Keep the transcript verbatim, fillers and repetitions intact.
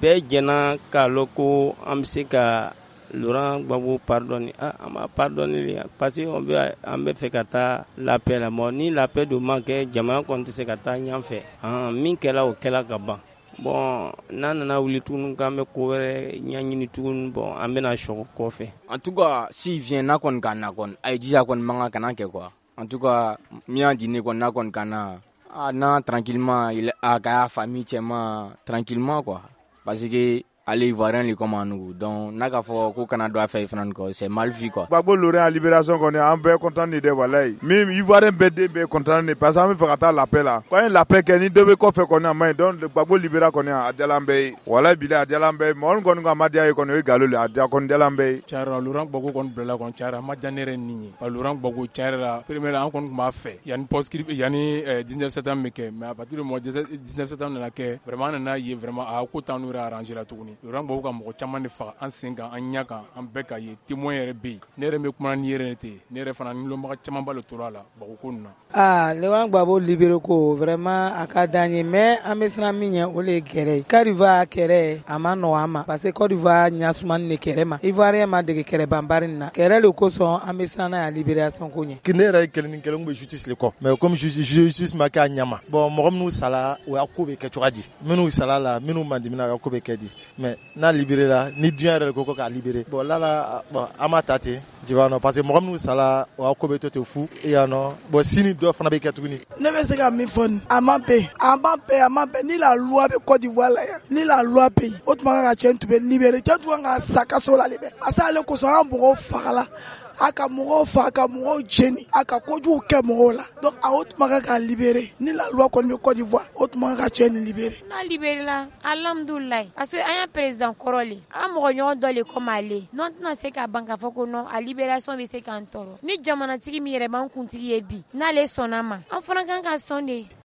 bɛɛ jɛna k'a lɔn ko an bɛ se ka Laurent Gbagbo pardonner. Ah, on m'a pardonné parce qu'on veut an bɛ fɛ ka taa la paix la. Bon, ni la paix dun ma kɛ jamana kɔni tɛ se ka taa ɲɛfɛ. Ah, min kɛla o kɛla ka ban. Bon, n'an nana wuli tuguni k'an bɛ ko wɛrɛ ɲɛɲini tuguni, bon, an bɛna sɔgɔ kɔfɛ. En tout cas, s'il vient n'a kɔni ka na kɔni, a ye jija kɔni man kan kana kɛ quoi. En tout cas, min y'a di ne kɔni n'a kɔni ka na, ah, non, tranquillement, il a ka famille cɛman tranquillement quoi. Parce que ale ivoirien li comme nous, donc n'a ka fɔ ko kana don a fɛ fana ko c'est mal vu quoi. Gbagbo Laurent libération kɔni an bɛɛ content de walayi. Min ivoirien bɛɛ den bɛɛ content de parce que an bɛ fɛ ka taa la paix la. Ko an ye la paix kɛ ni dɔ bɛ kɔfɛ kɔni a maɲi donc Gbagbo libéra kɔni a diyala an bɛɛ ye. Walayi bilahi a diyala an bɛɛ ye. Mɔgɔ min kɔni ko a ma diya ye kɔni o ye nkalon le, a diya kɔni diyala an bɛɛ ye. Tiɲɛyara Laurent Gbagbo kɔni bilala kɔni tiɲɛyara a ma diya ne yɛrɛ ni ye. Ka Laurent Gbagbo tiɲɛyara premièrement an kɔni tun b'a fɛ yanni post-script yanni dix-neuf septembre bɛ kɛ mais à partir du mois dix-neuf septembre nana kɛ vraiment an nana ye vraiment a ko t'an n'u yɛrɛ arrangé la tuguni. Laurent Gbagbo ka mɔgɔ caman de faga an sen kan an ɲɛ kan an bɛɛ ka ye témoin yɛrɛ bɛ yen ne yɛrɛ bɛ kuma ni yɛrɛ ten ne yɛrɛ fana ni lɔnbaga caman b'a la tora la Gbagbo ko ninnu na. Ah, Laurent Gbagbo libéré ko vraiment a ka d'an ye mais an bɛ siran min ɲɛ o le ye kɛrɛ ye. Côte d'Ivoire kɛrɛ a ma nɔgɔ an ma parce que Côte d'Ivoire ɲasumani de kɛrɛ ma Ivoirien ma dege kɛrɛ banbari nin na kɛrɛ le kosɔn an bɛ siran n'a ye libération ko ɲɛ. Ne yɛrɛ ye kelen ni kelen bɛ justice le kɔ mais comme justice ma kɛ a ɲɛ ma bon mɔgɔ minnu sala o y'a ko bɛ kɛ cogoya di minnu sala la minnu man dimina o y'a ko bɛ kɛ di mais n'a libéré la ni dunya yɛrɛ ko ko k'a libéré bon là là bon an m'a ta ten tu vois non parce que mɔgɔ minnu sala o y'a ko bɛ to ten fu et yan nɔ bon sini dɔ fana bɛ kɛ tuguni. Ne bɛ se ka min fɔ nin a ma bɛn a ma bɛn a ma bɛn ni la loi bɛ Côte d'Ivoire la yan ni la loi bɛ yen o tuma kan ka cɛ tun bɛ libéré cɛ tun kan ka sa kaso la de bɛ parce que ale kosɔn an mɔgɔw fagala a ka mɔgɔw fa a ka mɔgɔw jeni a ka kojugu kɛ mɔgɔw la donc a o tuma kan ka libéré ni la loi kɔni bɛ Côte d'Ivoire o tuma kan ka cɛ nin libéré. n'a libéré la alhamdulilayi parce que an y'a président kɔrɔlen an mɔgɔ ɲɔgɔn dɔ le comme ale non tɛna se ka ban k'a fɔ ko non a libération bɛ se k'an tɔɔrɔ ni jamanatigi min yɛrɛ b'an kuntigi ye bi n'ale sɔnna ma an fana kan ka sɔn de.